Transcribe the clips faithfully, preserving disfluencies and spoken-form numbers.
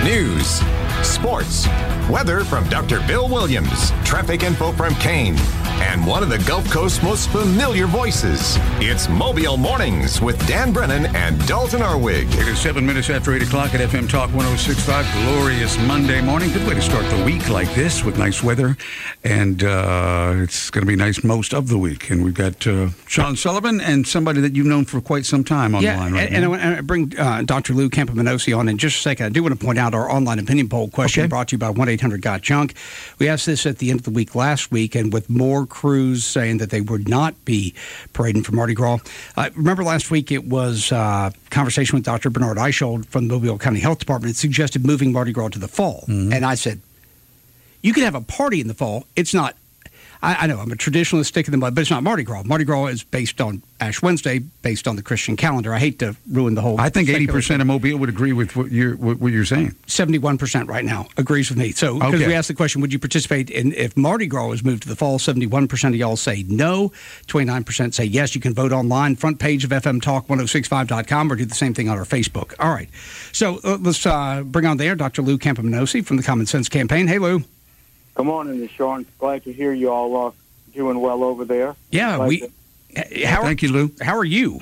News, sports, weather from Doctor Bill Williams, traffic info from Kane, and one of the Gulf Coast's most familiar voices. It's Mobile Mornings with Dan Brennan and Dalton Arwig. It is seven minutes after eight o'clock at F M Talk one oh six point five. Glorious Monday morning. Good way to start the week like this with nice weather. And uh, it's going to be nice most of the week. And we've got uh, Sean Sullivan and somebody that you've known for quite some time on yeah, the line right and, now. And I want to bring uh, Doctor Lou Campomenosi on in just a second. I do want to point out our online opinion poll question Okay. brought to you by one eight hundred got junk. We asked this at the end of the week last week, and with more crews saying that they would not be parading for Mardi Gras. Uh, remember last week it was a uh, conversation with Doctor Bernard Eichhold from the Mobile County Health Department. It suggested moving Mardi Gras to the fall. Mm-hmm. And I said, you can have a party in the fall. It's not, I, I know I'm a traditionalist stick in the mud, but it's not Mardi Gras. Mardi Gras is based on Ash Wednesday, based on the Christian calendar. I hate to ruin the whole. I think eighty percent secular- of Mobile would agree with what you're, what, what you're saying. seventy-one percent right now agrees with me. So, because Okay. we asked the question, would you participate in if Mardi Gras was moved to the fall? seventy-one percent of y'all say no. twenty-nine percent say yes. You can vote online, front page of F M Talk ten sixty-five dot com, or do the same thing on our Facebook. All right. So, uh, let's uh, bring on there Doctor Lou Campomenosi from the Common Sense Campaign. Hey, Lou. Good morning, Sean. Glad to hear you all uh, doing well over there. Yeah, Glad we. to- How, Thank you, Lou. How are you?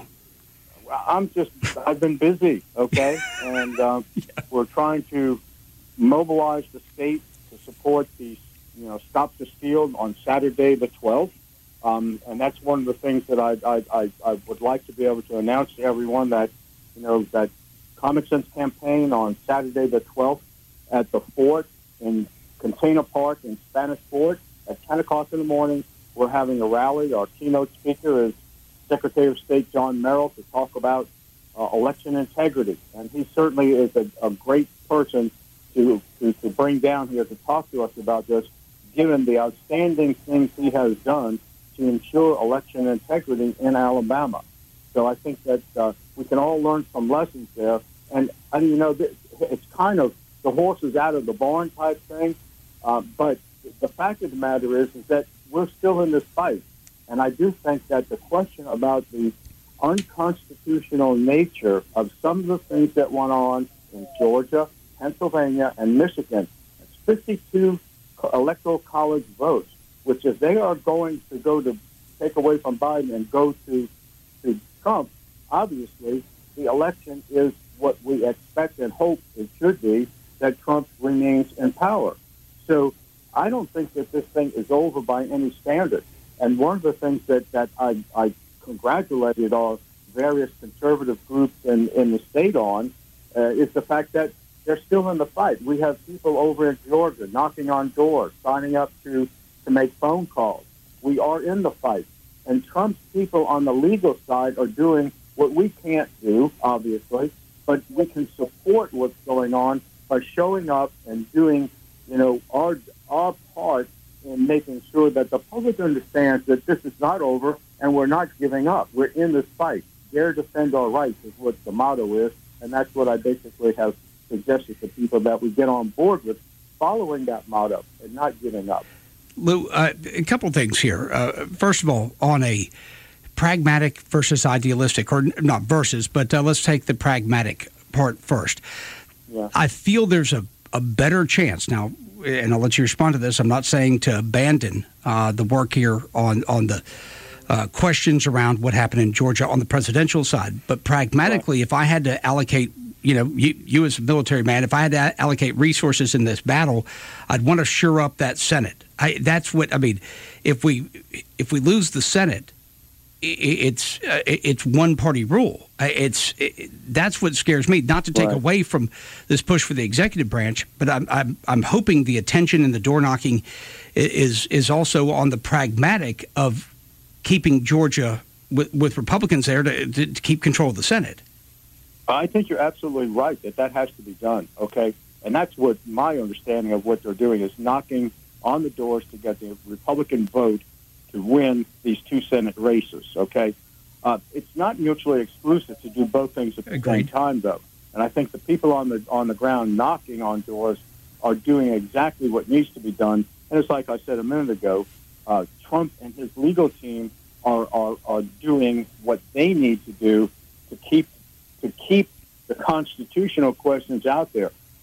I'm just, I've been busy, okay? and um, we're trying to mobilize the state to support the, you know, Stop the Steal on Saturday the twelfth. Um, and that's one of the things that I, I, I, I would like to be able to announce to everyone that, you know, that Common Sense campaign on Saturday the twelfth at the Fort in Container Park in Spanish Fort at ten o'clock in the morning. We're having a rally. Our keynote speaker is Secretary of State John Merrill to talk about uh, election integrity. And he certainly is a, a great person to, to, to bring down here to talk to us about this, given the outstanding things he has done to ensure election integrity in Alabama. So I think that uh, we can all learn some lessons there. And, and you know, it's kind of the horse is out of the barn type thing. Uh, but the fact of the matter is, is that we're still in this fight. And I do think that the question about the unconstitutional nature of some of the things that went on in Georgia, Pennsylvania, and Michigan, it's fifty-two electoral college votes, which if they are going to go to take away from Biden and go to, to Trump, obviously the election is what we expect and hope it should be, that Trump remains in power. So I don't think that this thing is over by any standard. And one of the things that, that I, I congratulated our various conservative groups in, in the state on uh, is the fact that they're still in the fight. We have people over in Georgia knocking on doors, signing up to, to make phone calls. We are in the fight. And Trump's people on the legal side are doing what we can't do, obviously, but we can support what's going on by showing up and doing, you know, our our part in making sure that the public understands that this is not over and we're not giving up. We're in this fight. Dare defend our rights is what the motto is, and that's what I basically have suggested to people, that we get on board with following that motto and not giving up. Lou, uh, a couple of things here. Uh, first of all, on a pragmatic versus idealistic, or not versus, but uh, let's take the pragmatic part first. Yeah. I feel there's a, a better chance now, and I'll let you respond to this. I'm not saying to abandon uh, the work here on, on the uh, questions around what happened in Georgia on the presidential side, but pragmatically, right. If I had to allocate, you know, you, you as a military man, if I had to allocate resources in this battle, I'd want to shore up that Senate. I, that's what I mean. If we if we lose the Senate, it's uh, it's one party rule. It's it, that's what scares me. Not to take right. away from this push for the executive branch, but I'm I'm I'm hoping the attention and the door knocking is is also on the pragmatic of keeping Georgia with, with Republicans there to, to, to keep control of the Senate. I think you're absolutely right that that has to be done. Okay, and that's what my understanding of what they're doing is knocking on the doors to get the Republican vote to win these two Senate races, okay? Uh, it's not mutually exclusive to do both things at the Agreed. same time, though. And I think the people on the on the ground knocking on doors are doing exactly what needs to be done. And it's like I said a minute ago, uh, Trump and his legal team are, are, are doing what they need to do to keep to keep the constitutional questions out there.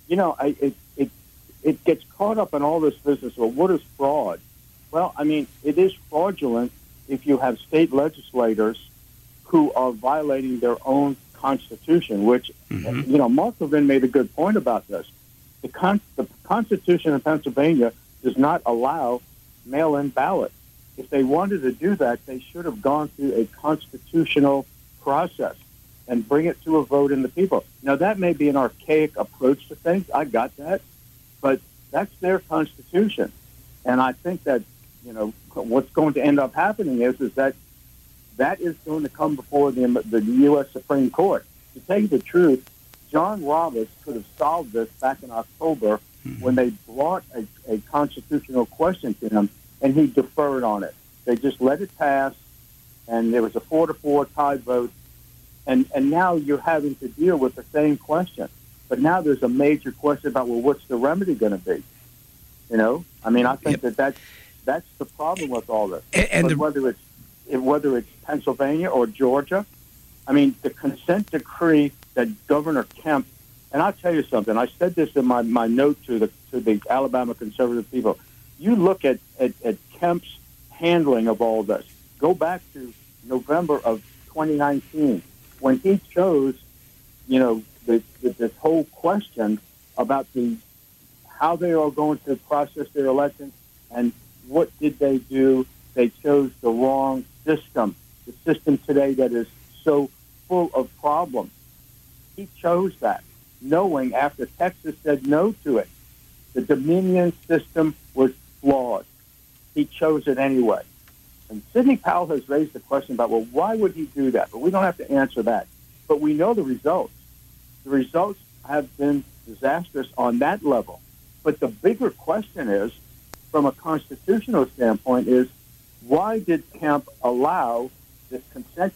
you know, I, it, it, it gets caught up in all this business. Well, what is fraud? Well, I mean, it is fraudulent if you have state legislators who are violating their own constitution, which, mm-hmm. you know, Mark Levin made a good point about this. The, con- the Constitution of Pennsylvania does not allow mail-in ballots. If they wanted to do that, they should have gone through a constitutional process and bring it to a vote in the people. Now, that may be an archaic approach to things. I got that. But that's their constitution. And I think that, you know, what's going to end up happening is, is that that is going to come before the, the U S Supreme Court. To tell you the truth, John Roberts could have solved this back in October mm-hmm. when they brought a, a constitutional question to him, and he deferred on it. They just let it pass, and there was a four to four tie vote, and, and now you're having to deal with the same question. But now there's a major question about, well, what's the remedy going to be? You know, I mean, I think yep. that that's, that's the problem with all this. And, and but the, whether it's whether it's Pennsylvania or Georgia, I mean, the consent decree that Governor Kemp, and I'll tell you something. I said this in my, my note to the to the Alabama conservative people. You look at, at, at Kemp's handling of all this. Go back to November of twenty nineteen when he chose, you know, the, the, this whole question about the how they are going to process their elections and what did they do. They chose the wrong system, the system today that is so full of problems. He chose that, knowing after Texas said no to it, the Dominion system was flawed. He chose it anyway. And Sidney Powell has raised the question about, well, why would he do that? But we don't have to answer that. But we know the results. The results have been disastrous on that level. But the bigger question is, from a constitutional standpoint, is why did Kemp allow this consent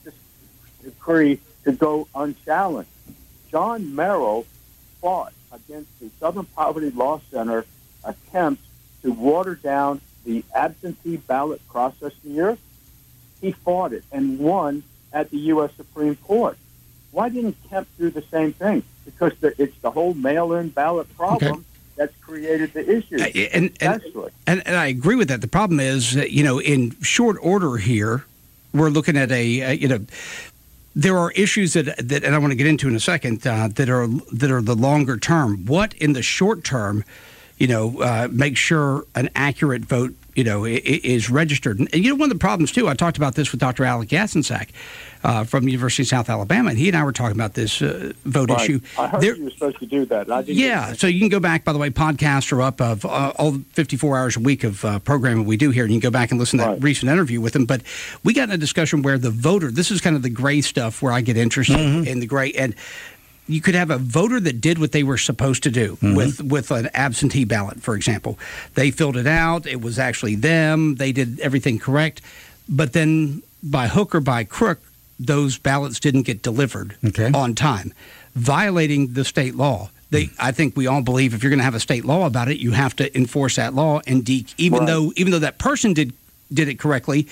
decree to go unchallenged? John Merrill fought against the Southern Poverty Law Center attempt to water down the absentee ballot process here. He fought it and won at the U S Supreme Court. Why didn't Kemp do the same thing? Because the, it's the whole mail-in ballot problem okay. that's created the issue. Uh, and, and, and, and I agree with that. The problem is, that, you know, in short order here, we're looking at a, uh, you know, there are issues that, that, and I want to get into in a second, uh, that are that are the longer term. What in the short term, you know, uh, make sure an accurate vote, you know, is registered. And, you know, one of the problems, too, I talked about this with Doctor Alec Yasinsak uh, from the University of South Alabama, and he and I were talking about this uh, vote right. issue. I heard there, you were supposed to do that. I didn't yeah, so you can go back, by the way, podcasts are up of uh, all fifty-four hours a week of uh, programming we do here, and you can go back and listen to right. that recent interview with him. But we got in a discussion where the voter, this is kind of the gray stuff where I get interested mm-hmm. in the gray, and you could have a voter that did what they were supposed to do mm-hmm. with, with an absentee ballot, for example. They filled it out. It was actually them. They did everything correct. But then by hook or by crook, those ballots didn't get delivered okay. on time, violating the state law. They, mm-hmm. I think we all believe if you're going to have a state law about it, you have to enforce that law. And de- even right. though even though that person did did it correctly,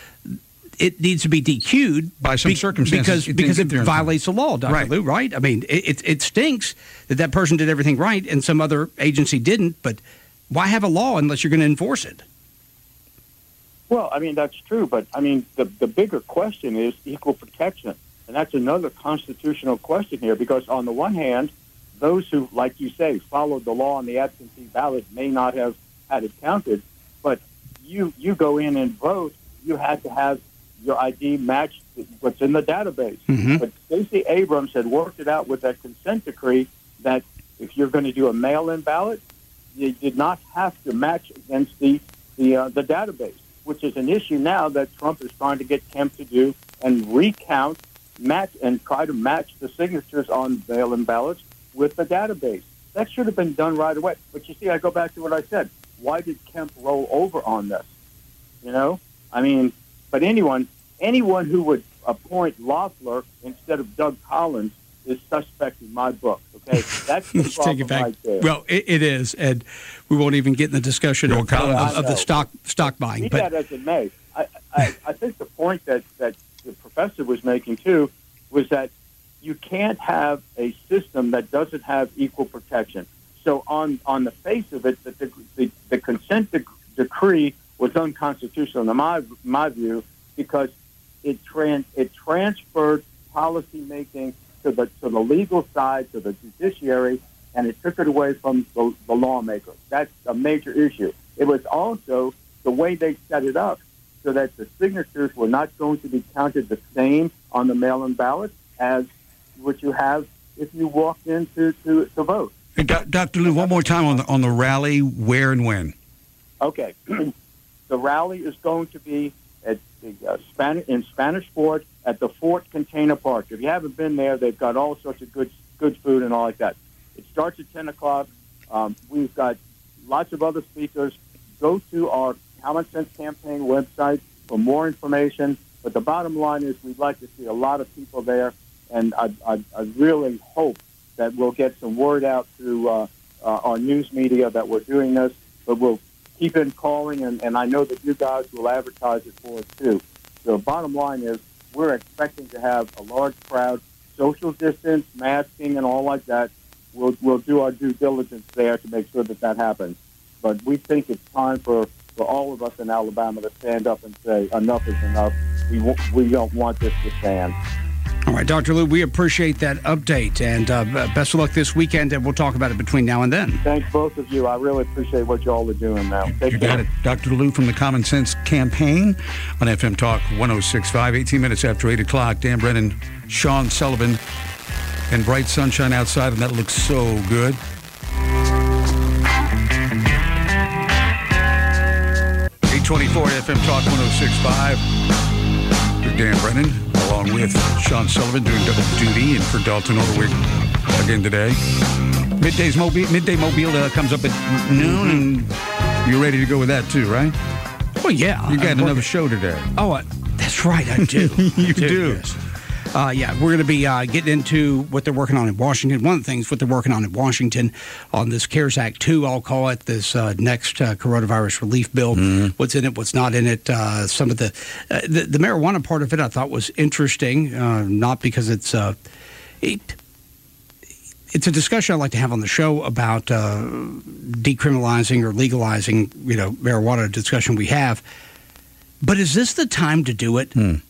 it needs to be D Q'd by some be, circumstances because because it violates the law, Doctor Right. Lou. Right? I mean, it, it it stinks that that person did everything right and some other agency didn't. But why have a law unless you're going to enforce it? Well, I mean that's true, but I mean the the bigger question is equal protection, and that's another constitutional question here. Because on the one hand, those who, like you say, followed the law on the absentee ballot may not have had it counted, but you you go in and vote, you had to have your I D matched what's in the database. Mm-hmm. But Stacey Abrams had worked it out with that consent decree that if you're going to do a mail-in ballot, you did not have to match against the the, uh, the database, which is an issue now that Trump is trying to get Kemp to do and recount, match, and try to match the signatures on mail-in ballots with the database. That should have been done right away. But you see, I go back to what I said. Why did Kemp roll over on this? You know? I mean... But anyone, anyone who would appoint Loeffler instead of Doug Collins is suspect in my book. Okay, that's the problem right there. Well, it, it is, and we won't even get in the discussion of, of, of the stock stock buying. Be but that as it may, I, I, I think the point that, that the professor was making too was that you can't have a system that doesn't have equal protection. So on, on the face of it, the, the, the, the consent de- decree was unconstitutional in my, my view because it, trans, it transferred policy making to the, to the legal side, to the judiciary, and it took it away from the, the lawmakers. That's a major issue. It was also the way they set it up so that the signatures were not going to be counted the same on the mail-in ballot as what you have if you walked in to, to, to vote. Hey, Do- Doctor Lou, one more time on the on the rally, where and when? Okay. The rally is going to be at the uh, Spanish in Spanish Fort at the Fort Container Park. If you haven't been there, they've got all sorts of good good food and all like that. It starts at ten o'clock. Um, we've got lots of other speakers. Go to our Common Sense Campaign website for more information. But the bottom line is we'd like to see a lot of people there, and I, I, I really hope that we'll get some word out through uh, uh, our news media that we're doing this. But we'll keep in calling, and, and I know that you guys will advertise it for us too. The bottom line is we're expecting to have a large crowd, social distance, masking, and all like that. We'll we'll do our due diligence there to make sure that that happens. But we think it's time for, for all of us in Alabama to stand up and say enough is enough. We w- we don't want this to stand. All right, Doctor Lou, we appreciate that update, and uh, best of luck this weekend, and we'll talk about it between now and then. Thanks, both of you. I really appreciate what you all are doing now. Take You care. got it. Doctor Lou from the Common Sense Campaign on F M Talk one oh six point five, eighteen minutes after eight o'clock. Dan Brennan, Sean Sullivan, and bright sunshine outside, and that looks so good. eight twenty-four F M Talk one oh six point five. Dan Brennan, along with Sean Sullivan, doing double duty and for Dalton Overwick again today. Midday's Mobile, Midday Mobile uh, comes up at noon, and you're ready to go with that too, right? Well, yeah. You got I'm another working- show today. Oh, uh, that's right, I do. You I do. yes. Uh, yeah, we're going to be uh, getting into what they're working on in Washington. One of the things what they're working on in Washington on this CARES Act two, I'll call it, this uh, next uh, coronavirus relief bill. Mm-hmm. What's in it, what's not in it. Uh, some of the, uh, the the marijuana part of it I thought was interesting, uh, not because it's uh, it, it's a discussion I'd like to have on the show about uh, decriminalizing or legalizing, you know, marijuana, a discussion we have. But is this the time to do it? Hmm.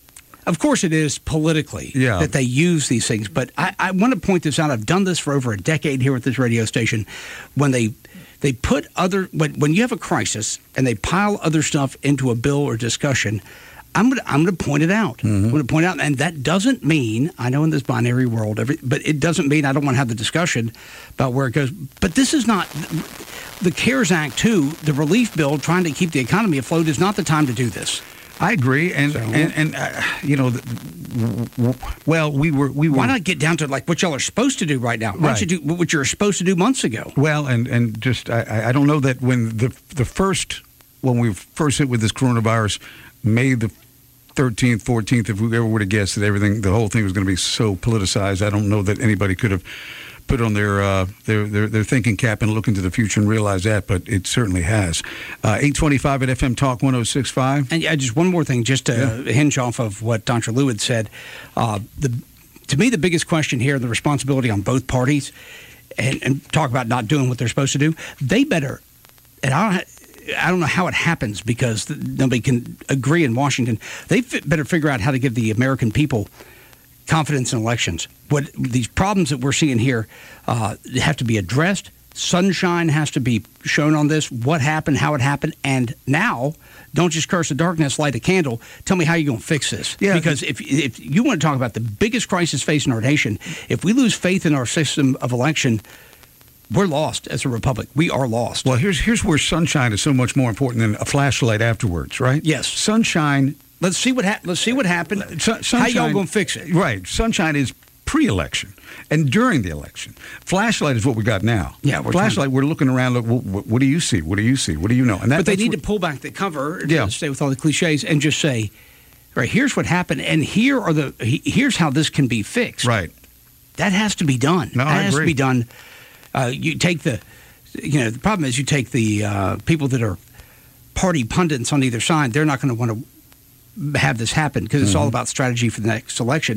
Of course it is politically Yeah. that they use these things, but I, I want to point this out. I've done this for over a decade here at this radio station. When they they put other when, when you have a crisis and they pile other stuff into a bill or discussion, I'm going to I'm going to point it out. Mm-hmm. I'm going to point out, and that doesn't mean I know in this binary world, every, but it doesn't mean I don't want to have the discussion about where it goes. But this is not the CARES Act two, the relief bill trying to keep the economy afloat is not the time to do this. I agree, and So- and, and uh, you know, th- w- w- well, we were we were Why not get down to like what y'all are supposed to do right now? Why don't you Right. do what you were supposed to do months ago? well, and and just I- I, I don't know that when the the first when we first hit with this coronavirus, May the thirteenth, fourteenth, if we ever would have guessed that everything, the whole thing was going to be so politicized, I don't know that anybody could have put on their uh, their, their their thinking cap and look into the future and realize that, but it certainly has. Uh, eight twenty-five at F M Talk one oh six point five. And yeah, just one more thing, just to Yeah. hinge off of what Doctor Lou had said. Uh, the to me, the biggest question here, the responsibility on both parties, and, and talk about not doing what they're supposed to do. They better, and I don't. I don't know how it happens because nobody can agree in Washington. They f- better figure out how to give the American people confidence in elections. What these problems that we're seeing here uh, have to be addressed. Sunshine has to be shown on this. What happened, how it happened, and now don't just curse the darkness, light a candle. Tell me how you're going to fix this. Yeah. Because if if you want to talk about the biggest crisis facing our nation, if we lose faith in our system of election, we're lost as a republic. We are lost. Well, here's here's where sunshine is so much more important than a flashlight afterwards, right? Yes. Sunshine. Let's see what ha- let's see what happened. Sun- how y'all sunshine- going to fix it? Right. Sunshine is pre-election and during the election. Flashlight is what we got now. Yeah, we're flashlight. We're looking around. Look, what, what do you see? What do you see? What do you know? And that, But they that's need what- to pull back the cover, Yeah. to stay with all the cliches, and just say, "All right, here's what happened, and here are the he- here's how this can be fixed." Right. That has to be done. No, that I has agree. to be done. Uh, you take the, you know, the problem is you take the uh, people that are party pundits on either side. They're not going to want to have this happen because it's all about strategy for the next election.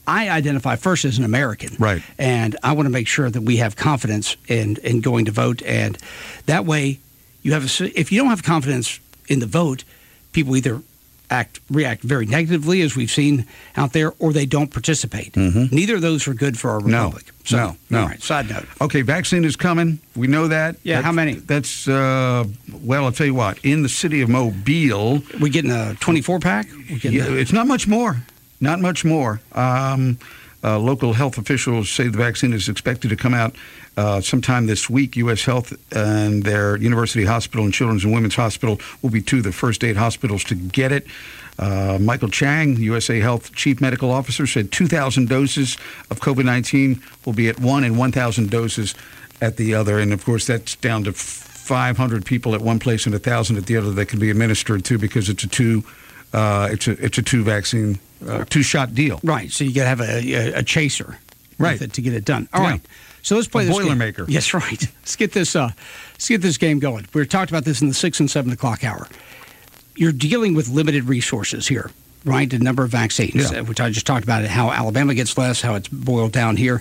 I identify first as an American. Right. And I want to make sure that we have confidence in, in going to vote. And that way, you have a, if you don't have confidence in the vote, people either act react very negatively, as we've seen out there, or they don't participate. Mm-hmm. Neither of those are good for our republic. No, so, no, no. All right, side note. Okay, vaccine is coming. We know that. Yeah, that's, how many? That's, uh, well, I'll tell you what. In the city of Mobile. We getting a twenty-four pack? Yeah, a- it's not much more. Not much more. Um, uh, local health officials say the vaccine is expected to come out uh, sometime this week. U S Health and their University Hospital and Children's and Women's Hospital will be two of the first eight hospitals to get it. Uh, Michael Chang, U S A Health Chief Medical Officer, said two thousand doses of COVID nineteen will be at one and one thousand doses at the other. And, of course, that's down to five hundred people at one place and one thousand at the other that can be administered to, because it's a two uh, it's a it's a two vaccine uh, two shot deal. Right. So you got to have a, a, a chaser, right, with it to get it done. All yeah. right. So let's play a this Boilermaker. Game. Yes, right. Let's get this. Uh, let's get this game going. We talked about this in the six and seven o'clock hour. You're dealing with limited resources here, right? A number of vaccines, yeah. which I just talked about. It, how Alabama gets less, how it's boiled down here.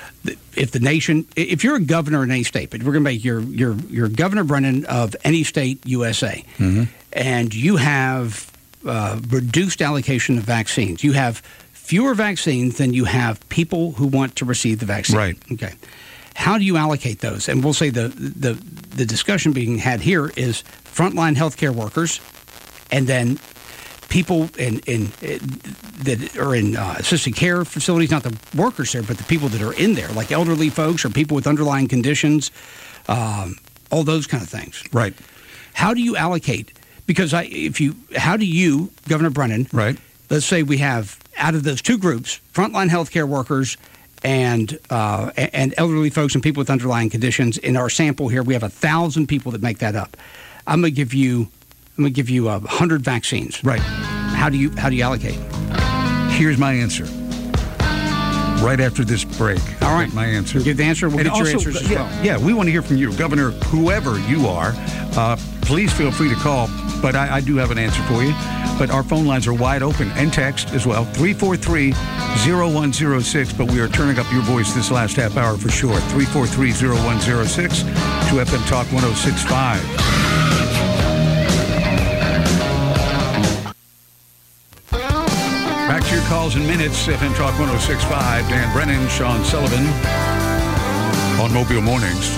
If the nation, if you're a governor in any state, but we're going to make your your your Governor Brennan of any state, U S A, mm-hmm. and you have uh, reduced allocation of vaccines, you have fewer vaccines than you have people who want to receive the vaccine. Right. Okay. How do you allocate those? And we'll say the the the discussion being had here is frontline healthcare workers, and then people in, in, in that are in uh, assisted care facilities, not the workers there, but the people that are in there, like elderly folks or people with underlying conditions, um, all those kind of things. Right. How do you allocate? Because I, if you, how do you, Governor Brennan, right? Let's say we have out of those two groups, frontline healthcare workers and uh, and elderly folks and people with underlying conditions. In our sample here, we have a thousand people that make that up. I'm going to give you. I'm going to give you a hundred vaccines. Right. How do you how do you allocate? Here's my answer. Right after this break. All right. My answer. We'll give the answer. We'll and get also, your answers as yeah, well. Yeah, we want to hear from you, Governor, whoever you are. Uh, please feel free to call. But I, I do have an answer for you. But our phone lines are wide open, and text as well. three four three, zero one zero six. But we are turning up your voice this last half hour for sure. three four three, zero one zero six to F M Talk one oh six point five. Back to your calls in minutes. F M Talk one oh six point five. Dan Brennan, Sean Sullivan on Mobile Mornings.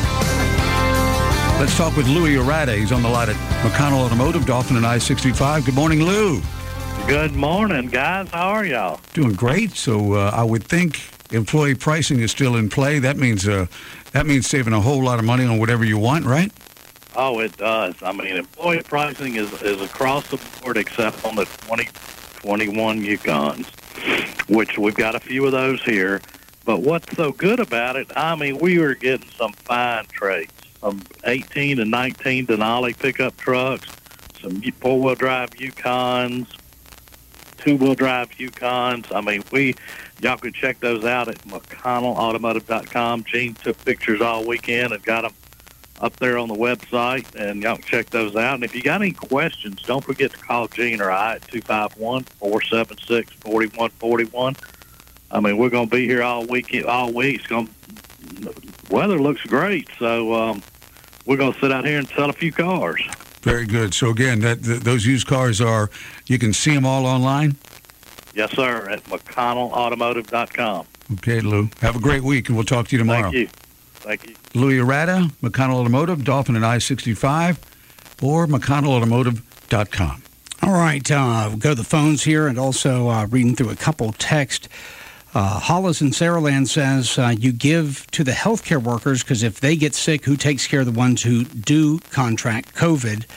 Let's talk with Louis Arata. He's on the lot at McConnell Automotive, Dolphin and I sixty-five. Good morning, Lou. Good morning, guys. How are y'all? Doing great. So uh, I would think employee pricing is still in play. That means uh, that means saving a whole lot of money on whatever you want, right? Oh, it does. I mean, employee pricing is, is across the board except on the twenty twenty-one Yukons, which we've got a few of those here. But what's so good about it, I mean, we were getting some fine trades, some eighteen and nineteen Denali pickup trucks, some four-wheel drive Yukons, two-wheel drive Yukons. I mean, we y'all could check those out at McConnell Automotive dot com. Gene took pictures all weekend and got them up there on the website, and y'all can check those out. And if you got any questions, don't forget to call Gene or I at two five one, four seven six, four one four one. I mean, we're going to be here all week. All week. It's going to, weather looks great, so um, we're going to sit out here and sell a few cars. Very good. So again, that th- those used cars are, you can see them all online? Yes, sir, at McConnell Automotive dot com. Okay, Lou. Have a great week, and we'll talk to you tomorrow. Thank you. Thank you. Louis Arata, McConnell Automotive, Dolphin and I sixty-five, or McConnell Automotive dot com. All right. Uh, we'll go to the phones here and also uh, reading through a couple text. Uh, Hollis in Saraland says, uh, you give to the healthcare workers because if they get sick, who takes care of the ones who do contract COVID?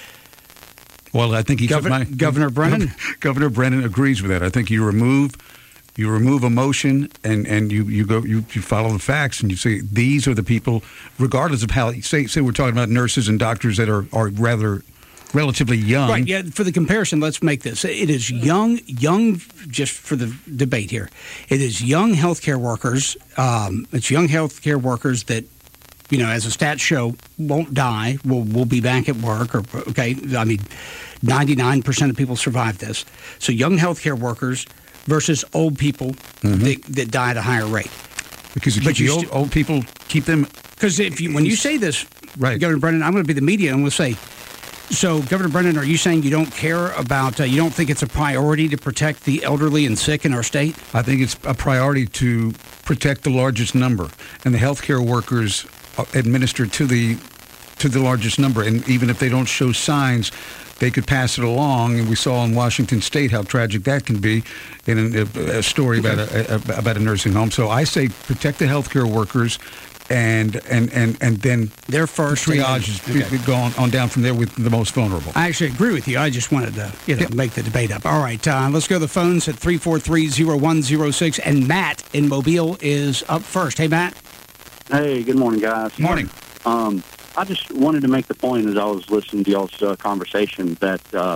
Well, I think he Governor, my, Governor Brennan? Governor Brennan agrees with that. I think you remove you remove emotion and, and you, you go you, you follow the facts and you say these are the people, regardless of how say say we're talking about nurses and doctors that are, are rather relatively young. Right, yeah, for the comparison, let's make this. It is young, young, just for the debate here, it is young healthcare workers, um, it's young healthcare workers that, you know, as the stats show, won't die, will will be back at work, or, okay, I mean, ninety-nine percent of people survive this. So young healthcare workers versus old people Mm-hmm. that, that die at a higher rate. Because you But keep you the old, st- old people, keep them. Because if you, when you say this, Right. Governor Brennan, I'm going to be the media and we'll say, so Governor Brennan, are you saying you don't care about, uh, you don't think it's a priority to protect the elderly and sick in our state? I think it's a priority to protect the largest number, and the healthcare workers administer to the to the largest number. And even if they don't show signs, they could pass it along. And we saw in Washington State how tragic that can be in a, a story about a, a, about a nursing home. So I say protect the healthcare workers. And, and, and, and then They're first. triage is Okay. going on down from there with the most vulnerable. I actually agree with you. I just wanted to, you know, make the debate up. All right, uh, let's go to the phones at three four three, zero one zero six. And Matt in Mobile is up first. Hey, Matt. Hey, good morning, guys. Morning. Um, I just wanted to make the point as I was listening to y'all's uh, conversation that uh,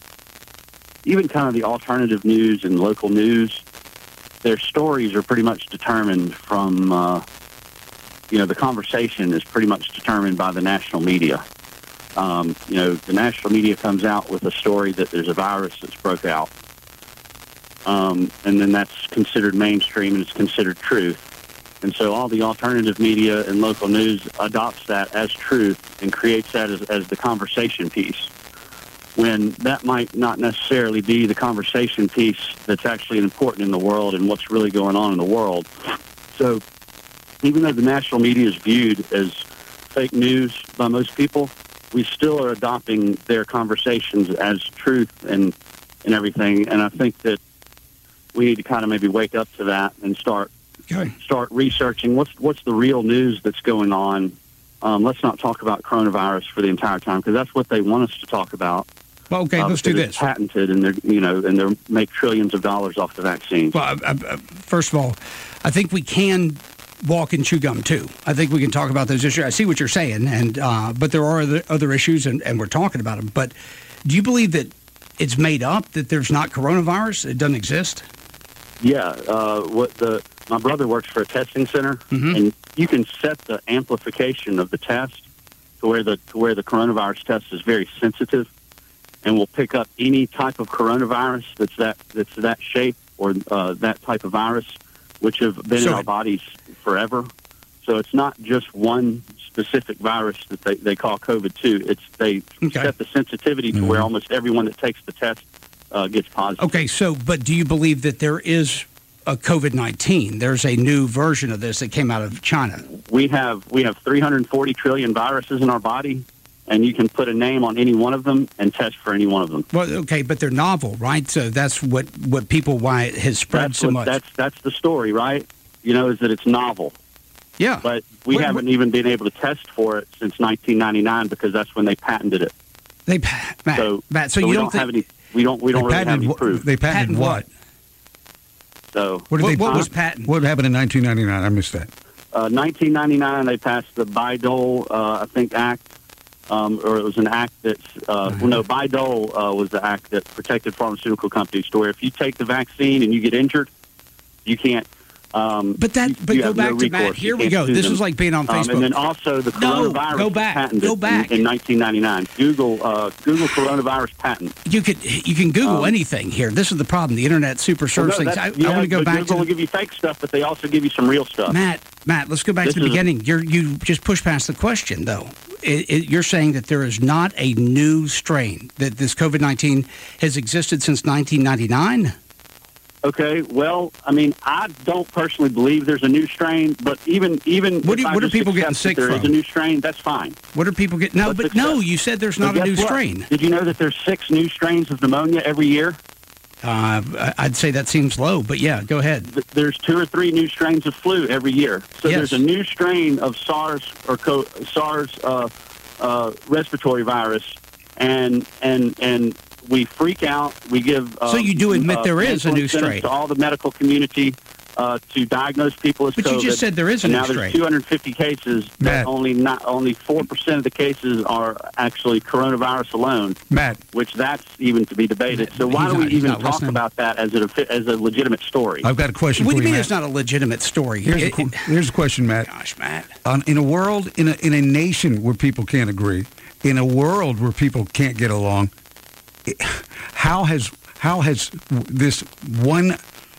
even kind of the alternative news and local news, their stories are pretty much determined from, uh, you know, the conversation is pretty much determined by the national media. Um, you know, the national media comes out with a story that there's a virus that's broke out. Um, and then that's considered mainstream and it's considered truth. And so all the alternative media and local news adopts that as truth and creates that as, as the conversation piece, when that might not necessarily be the conversation piece that's actually important in the world and what's really going on in the world. So even though the national media is viewed as fake news by most people, we still are adopting their conversations as truth and, and everything. And I think that we need to kind of maybe wake up to that and start Okay. start researching what's what's the real news that's going on. Um, let's not talk about coronavirus for the entire time because that's what they want us to talk about. Well, okay, uh, let's do because this. it's patented, and they're you know, and they make trillions of dollars off the vaccine. Well, uh, uh, first of all, I think we can walk and chew gum too. I think we can talk about those issues. I see what you're saying, and uh, but there are other, other issues, and, and we're talking about them. But do you believe that it's made up, that there's not coronavirus? It doesn't exist? Yeah, uh, what the my brother works for a testing center, Mhm. and you can set the amplification of the test to where the to where the coronavirus test is very sensitive, and will pick up any type of coronavirus that's that that's that shape or uh, that type of virus, which have been So in our it- bodies forever. So it's not just one specific virus that they, they call COVID two. It's they Okay. set the sensitivity to where almost everyone that takes the test uh, gets positive. Okay, so, but do you believe that there is a COVID nineteen? There's a new version of this that came out of China. We have we have three hundred forty trillion viruses in our body, and you can put a name on any one of them and test for any one of them. Well, okay, but they're novel, right? So that's what, what people, why it has spread That's so what, much. That's that's the story, right? You know, is that it's novel, yeah. but we What- haven't even been able to test for it since nineteen ninety-nine because that's when they patented it. They, pa- Matt, So, Matt, so, so you we don't, don't think, have any. We don't. We don't They really have patented any what- proof. They patented Patent what? what? So, What did What- they? what was patent? What happened in nineteen ninety-nine? I missed that. uh, nineteen ninety-nine, they passed the Bayh-Dole, uh, I think, Act, um, or it was an act that, uh, well, no, Bayh-Dole uh, was the act that protected pharmaceutical companies to where if you take the vaccine and you get injured, you can't. Um, But that, you- but you go have no back to Matt. recourse. You Here we can't go. sue This them. is like being on Um, Facebook. and then also the No, coronavirus go was back, patented go back. In, in nineteen ninety-nine. Google, uh, Google coronavirus patent. you could you can Google Um, anything here. This is the problem. The internet super Well, search no, things. I, that's- yeah, I want to go but back Google to will the, give you fake stuff, but they also give you some real stuff. Matt. Matt, let's go back This to the is- beginning. You're you just pushed past the question though. It, it, you're saying that there is not a new strain, that this COVID nineteen has existed since nineteen ninety-nine. Okay, well, I mean, I don't personally believe there's a new strain, but even even What do- if I what are just people getting accept that sick there is from? a new strain, that's fine. What are people getting? No, Let's but no, accept- you said there's But not a guess new what? strain. Did you know that there's six new strains of pneumonia every year? Uh, I'd say that seems low, but yeah, go ahead. Th- There's two or three new strains of flu every year. So Yes. there's a new strain of SARS or co- SARS uh, uh, respiratory virus, and and and we freak out. We give. Uh, So you do admit uh, there is a mental new incentives strain. to all the medical community uh, to diagnos people as But COVID. you just said there is a and new now strain. there's two hundred fifty cases. Matt. That only not only four percent of the cases are actually coronavirus alone, Matt, which that's even to be debated. So why He's do we not- he's even not talk listening. about that as a as a legitimate story? I've got a question What do for you mean Matt. it's not a legitimate story? Here's, a, It- qu- it- here's a question, Matt. gosh, Matt. On, in a world, in a, in a nation where people can't agree, in a world where people can't get along, it- how has how has this one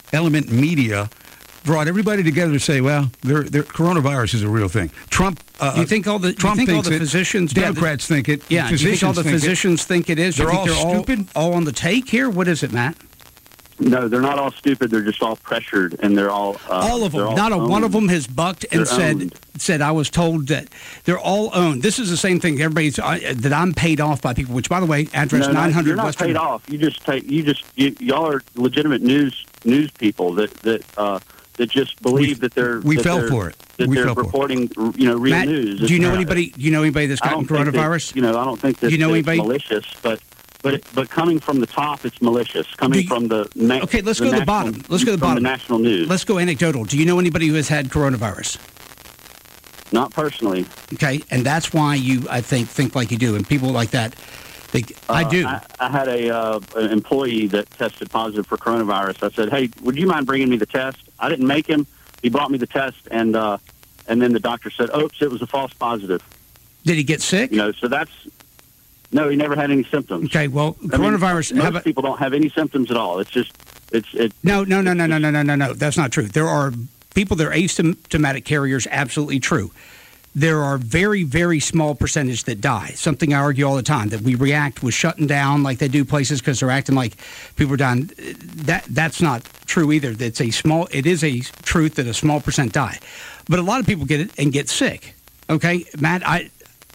Element Media brought everybody together to say, well, they're, they're, coronavirus is a real thing. Trump. Uh, you think all the Trump you think all thinks the it, physicians, Democrats yeah, think it. Yeah, you think all the think physicians it. think it is? They're you think all they're stupid. All, all on the take here. What is it, Matt? No, they're not all stupid. They're just all pressured, and they're all uh, all of them. all Not a owned. one of them has bucked and They're said owned. said I was told that they're all owned. This is the same thing. Everybody's uh, that I'm paid off by people. Which, by the way, address No, no, nine hundred You're not Western. paid off. You just take. You just. You, y'all are legitimate news news people that that uh, that just believe We- that they're. we that fell they're, for it. That We they're fell for it. reporting, you know, real Matt, news. do you know It's not- anybody? Do you know anybody that's I gotten don't think that, coronavirus? you know, I don't think that Do you know that it's anybody? malicious, but but it, but coming from the top, it's malicious. Coming Do you- from the na- Okay, let's the go to the national- bottom. Let's go to the from bottom. The national news. Let's go anecdotal. Do you know anybody who has had coronavirus? Not personally. Okay, and that's why you, I think, think like you do, and people like that. They, I Uh, do. I, I had a uh, an employee that tested positive for coronavirus. I said, "Hey, would you mind bringing me the test?" I didn't make him. He brought me the test, and uh, and then the doctor said, "Oops, it was a false positive." Did he get sick? You know, so that's no. He never had any symptoms. Okay, well, I mean, coronavirus. most how about, people don't have any symptoms at all. It's just it's it. no, no, no, no, no, no, no, no, no. That's not true. There are people that are asymptomatic carriers. Absolutely true. There are very, very small percentage that die. Something I argue all the time, that we react with shutting down like they do places because they're acting like people are dying. That that's not true either. That's a small. It is a truth that a small percent die, but a lot of people get it and get sick. Okay, Matt. I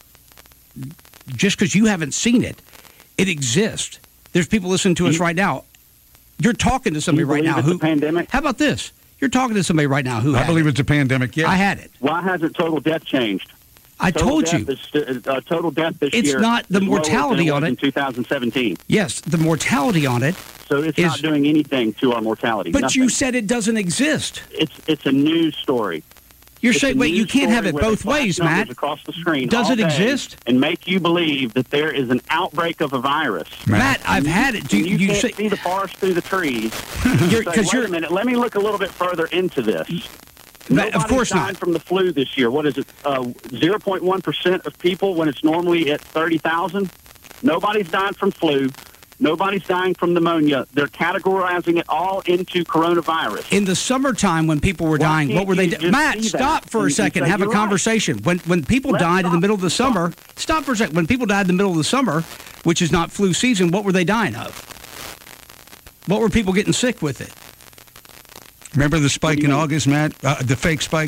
just because you haven't seen it, it exists. There's people listening to us You- right now. You're talking to somebody you right believe now it's who. a pandemic? How about this? You're talking to somebody right now who. I had believe it. it's a pandemic. Yeah. I had it. Why hasn't total death changed? I Total told death you. Is, st- uh, total death this It's year. not the is lower mortality than it on was it. in two thousand seventeen. Yes, the mortality on it. So it's is- not doing anything to our mortality. But Nothing. you said it doesn't exist. it's it's a news story. You're It's saying, a wait, you news can't have story it where they both flash ways, numbers Matt. Across the screen, Does all it day exist? And make you believe that there is an outbreak of a virus. Matt, I've had it. Do And you, you, you can't say see the forest through the trees. you're Say, because wait you're a minute. Let me look a little bit further into this. Matt, of Nobody's course dying not. from the flu this year. What is it? Uh, zero point one percent of people when it's normally at thirty thousand. Nobody's dying from flu. Nobody's dying from pneumonia. They're categorizing it all into coronavirus. In the summertime when people were Why dying, can't what were they? you Do- just Matt, see that stop for and- a and second. say Have a you're right? conversation. When when people Let's died in the stop. middle of the Stop. summer, stop for a second. When people died in the middle of the summer, which is not flu season, what were they dying of? What were people getting sick with it? Remember the spike do you in mean? August, Matt? Uh, the fake spike?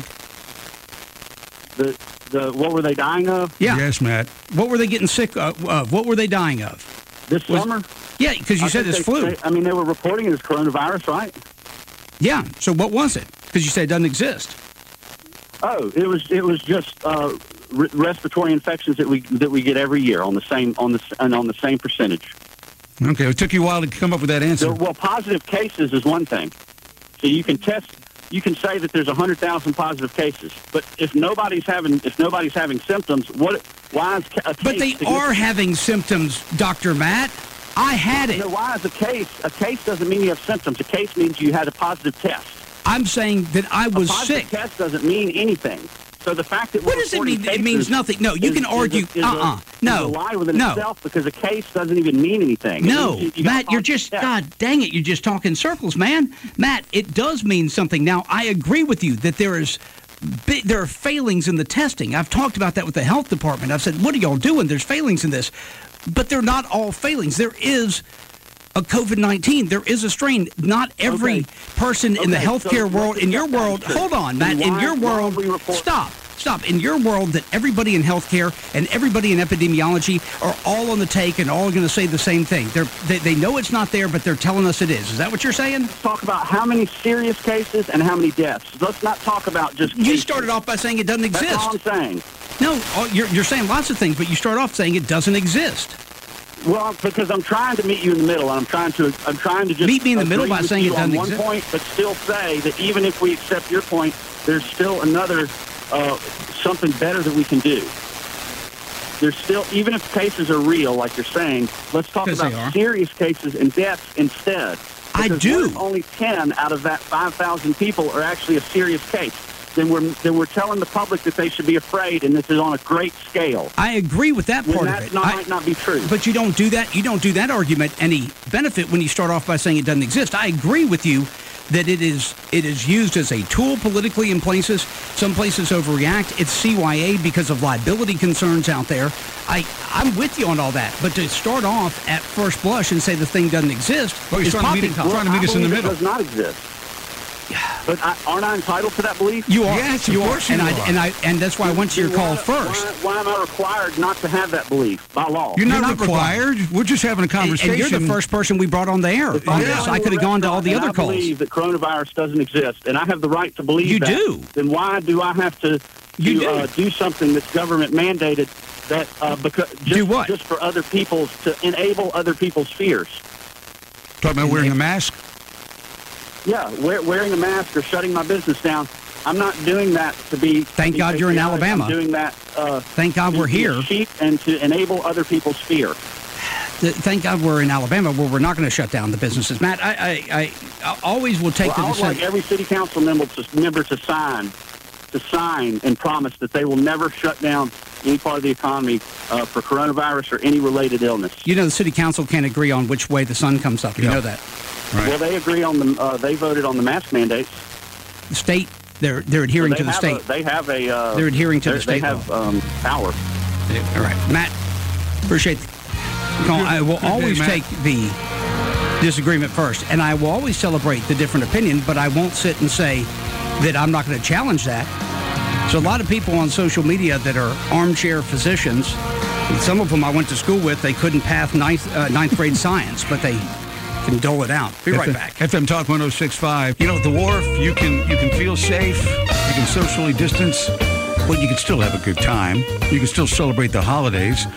The the what were they dying of Yeah. Yes, Matt. What were they getting sick of? of? What were they dying of? this Was- summer? Yeah, because you I said think it's they- flu. they- I mean, they were reporting it as coronavirus, right? Yeah. So what was it? Because you said it doesn't exist. Oh, it was it was just uh, re- respiratory infections that we that we get every year on the same on the s- and on the same percentage. Okay, it took you a while to come up with that answer. So, well, positive cases is one thing. So you can test, you can say that there's a hundred thousand positive cases, but if nobody's having if nobody's having symptoms, what? Why is ca- a case? But they significant? are having symptoms, Doctor Matt. I had it. No, why is a case? A case doesn't mean you have symptoms. A case means you had a positive test. I'm saying that I A was positive sick. test doesn't mean anything. So the fact that What we're does it reporting mean? It means cases nothing. No, you is- can is a- argue. is a- Uh-uh. is No. a lie within No. itself because a case doesn't even mean anything. It No, means you- you got a Matt, you're positive just, test. God dang it, you're just talking circles, man. Matt, it does mean something. Now, I agree with you that there is, bi- there are failings in the testing. I've talked about that with the health department. I've said, what are y'all doing? There's failings in this. But they're not all failings. There is a COVID nineteen. There is a strain. Not every Okay. person in the Okay, so healthcare world, let's in your accept that world, as true. hold on, Matt, Then in why- your why world, we report- stop. Stop. In your world, that everybody in healthcare and everybody in epidemiology are all on the take and all going to say the same thing. They're, they they know it's not there, but they're telling us it is. Is that what you're saying? Talk about how many serious cases and how many deaths. Let's not talk about just You cases. started off by saying it doesn't That's exist. all I'm saying. No, all- you're, you're saying lots of things, but you start off saying it doesn't exist. Well, because I'm trying to meet you in the middle, and I'm trying to I'm trying to just Meet me in the middle agree by with saying you it doesn't on one exist? point, but still say that even if we accept your point, there's still another uh, something better that we can do. There's still, even if cases are real, like you're saying, let's talk 'Cause they about are. serious cases and deaths instead. I Because do. what if only ten out of that five thousand people are actually a serious case? Then we're then we're telling the public that they should be afraid, and this is on a great scale. I agree with that When part that of it. not, I- might not be true. But you don't do that. You don't do that argument any benefit when you start off by saying it doesn't exist. I agree with you that it is it is used as a tool politically in places. Some places overreact. It's C Y A because of liability concerns out there. I, I'm with you on all that. But to start off at first blush and say the thing doesn't exist well, he's is trying to meet, poppycock. trying to meet us in the middle. It does not exist. But I, aren't I entitled to that belief? You are. Yes, of you course are. you and are. I and I and that's why I went to your Then call why, first. Why, why am I required not to have that belief by law? You're not, You're not required. We're just having a And, conversation. and you're the first person we brought on the air. If on I'm this. going I could have a gone to all the restaurant other and I calls. believe that coronavirus doesn't exist, and I have the right to believe You that. do. Then why do I have to, to You do. Uh, do something that's government mandated that uh, because just, Do what? just for other people's to enable other people's fears? Talking about wearing a mask? Yeah, wear, wearing a mask or shutting my business down. I'm not doing that to be. Thank to be God you're in patriotic. Alabama. I'm doing that. Uh, Thank God to we're be here. cheap and to enable other people's fear. Th- Thank God we're in Alabama where we're not going to shut down the businesses. Matt, I, I, I, I always will take Well, I the would like decision. every city council member to, member to sign, to sign and promise that they will never shut down any part of the economy uh, for coronavirus or any related illness. You know, the city council can't agree on which way the sun comes up. You Yeah. know that. Right. Well, they agree on the. Uh, they voted on the mask mandates. The state, they're they're adhering they to the have state. A, they have a. Uh, They're adhering to the they're- state They have um, power. All right, Matt. Appreciate the call. I will day, always Matt. take the disagreement first, and I will always celebrate the different opinion. But I won't sit and say that I'm not going to challenge that. So a lot of people on social media that are armchair physicians, and some of them I went to school with, they couldn't pass ninth, uh, ninth grade science, but they can dole it out. Be right back. F M Talk one oh six point five. You know, at the wharf, you can you can feel safe. You can socially distance, but you can still have a good time. You can still celebrate the holidays.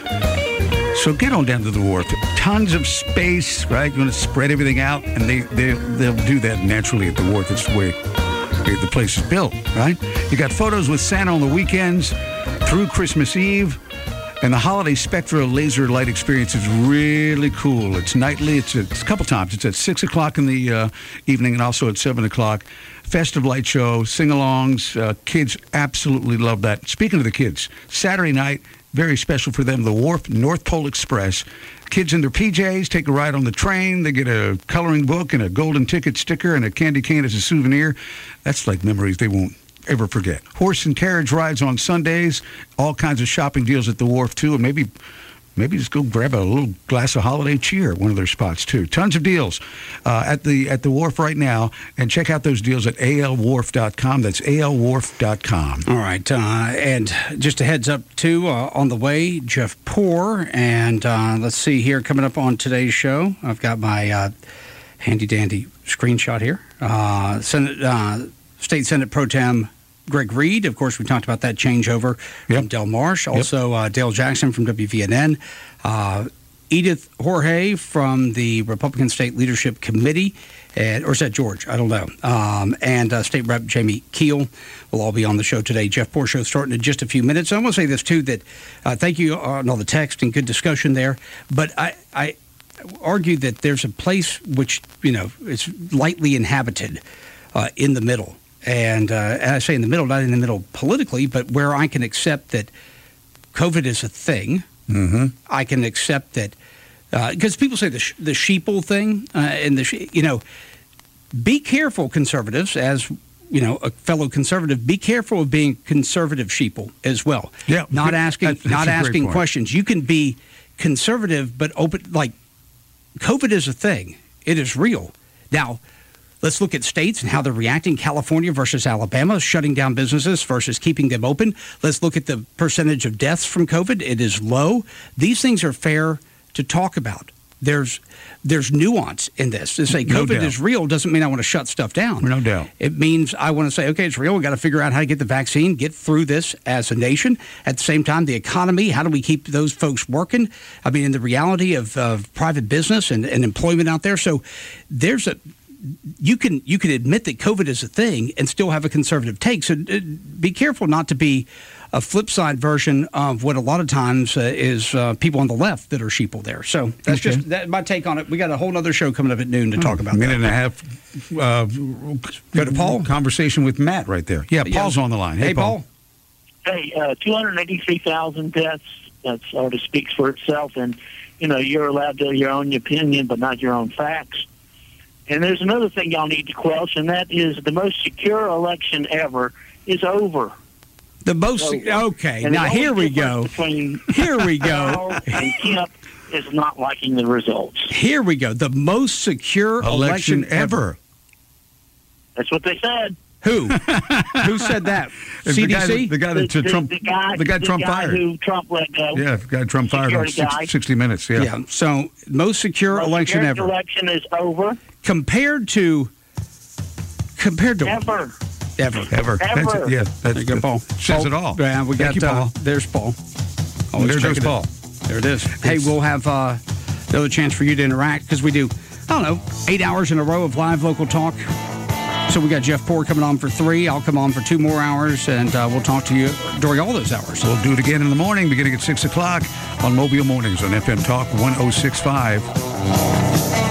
So get on down to the wharf. Tons of space, right? You want to spread everything out, and they, they, they'll do that naturally at the wharf. It's the way the place is built, right? You got photos with Santa on the weekends through Christmas Eve. And the Holiday Spectra laser light experience is really cool. It's nightly. It's, it's a couple times. It's at six o'clock in the uh, evening and also at seven o'clock. Festive light show, sing-alongs. Uh, kids absolutely love that. Speaking of the kids, Saturday night, very special for them, the Wharf North Pole Express. Kids in their P Js take a ride on the train. They get a coloring book and a golden ticket sticker and a candy cane as a souvenir. That's like memories they won't ever forget. Horse and carriage rides on Sundays. All kinds of shopping deals at the Wharf, too. And maybe maybe just go grab a little glass of holiday cheer at one of their spots, too. Tons of deals uh, at the at the Wharf right now. And check out those deals at A L wharf dot com. That's A L wharf dot com. All right. Uh, and just a heads up, too, uh, on the way, Jeff Poor. And uh, let's see here, coming up on today's show, I've got my uh, handy-dandy screenshot here. Uh, Senate, uh, State Senate Pro Tem Greg Reed. Of course, we talked about that changeover Yep. from Del Marsh. Also, uh, Dale Jackson from W V N N. Uh, Edith Jorge from the Republican State Leadership Committee. And, or is that George? I don't know. Um, and uh, State Rep Jamie Keel will all be on the show today. Jeff Poor Show starting in just a few minutes. I want to say this, too, that uh, thank you on all the text and good discussion there. But I, I argue that there's a place which, you know, is lightly inhabited uh, in the middle. And, uh, and I say in the middle, not in the middle politically, but where I can accept that COVID is a thing. Mm-hmm. I can accept that because uh, people say the sh- the sheeple thing uh, and the sh- you know, be careful, conservatives, as you know, a fellow conservative. Be careful of being conservative sheeple as well. Yeah, not asking that's, that's not a great asking point. questions. You can be conservative, but open. Like COVID is a thing. It is real. Now, let's look at states and how they're reacting. California versus Alabama, shutting down businesses versus keeping them open. Let's look at the percentage of deaths from COVID. It is low. These things are fair to talk about. There's there's nuance in this. To say No COVID doubt. is real doesn't mean I want to shut stuff down. No doubt. It means I want to say, okay, it's real. We've got to figure out how to get the vaccine, get through this as a nation. At the same time, the economy, how do we keep those folks working? I mean, in the reality of, of private business and, and employment out there. So there's a you can you can admit that COVID is a thing and still have a conservative take. So uh, be careful not to be a flip side version of what a lot of times uh, is uh, people on the left that are sheeple there. So that's Okay. just that, my take on it. We got a whole other show coming up at noon to talk about a minute that. and a half. Uh, Go to Paul. Conversation with Matt right there. Yeah, Yeah. Paul's on the line. Hey, Hey, Paul. Hey, uh, two hundred eighty-three thousand deaths, that sort of speaks for itself. And, you know, you're allowed to your own opinion, but not your own facts. And there's another thing y'all need to quelch, and that is the most secure election ever is over. The most okay. And Now the here only we go. difference between Here we go. Powell and Kemp is not liking the results. Here we go. The most secure election, Election ever. That's what they said. Who? Who said that? It's C the D guy, C? the guy that the, Trump, the guy, the guy Trump guy fired. who Trump let go. Yeah, the guy Trump fired on Security guy. sixty, sixty minutes. Yeah. Yeah. So most secure Most election secure ever. election is over. Compared to compared to Ever. ever. Ever. That's it. Ever. Yeah, There that's you go, Paul. Says it all. Yeah, we Thank got you, uh, Paul. there's Paul. There goes checking it. Paul. There it is. Hey, we'll have uh, the other chance for you to interact because we do, I don't know, eight hours in a row of live local talk. So we got Jeff Poore coming on for three. I'll come on for two more hours, and uh, we'll talk to you during all those hours. We'll do it again in the morning, beginning at six o'clock on Mobile Mornings on F M Talk one oh six point five.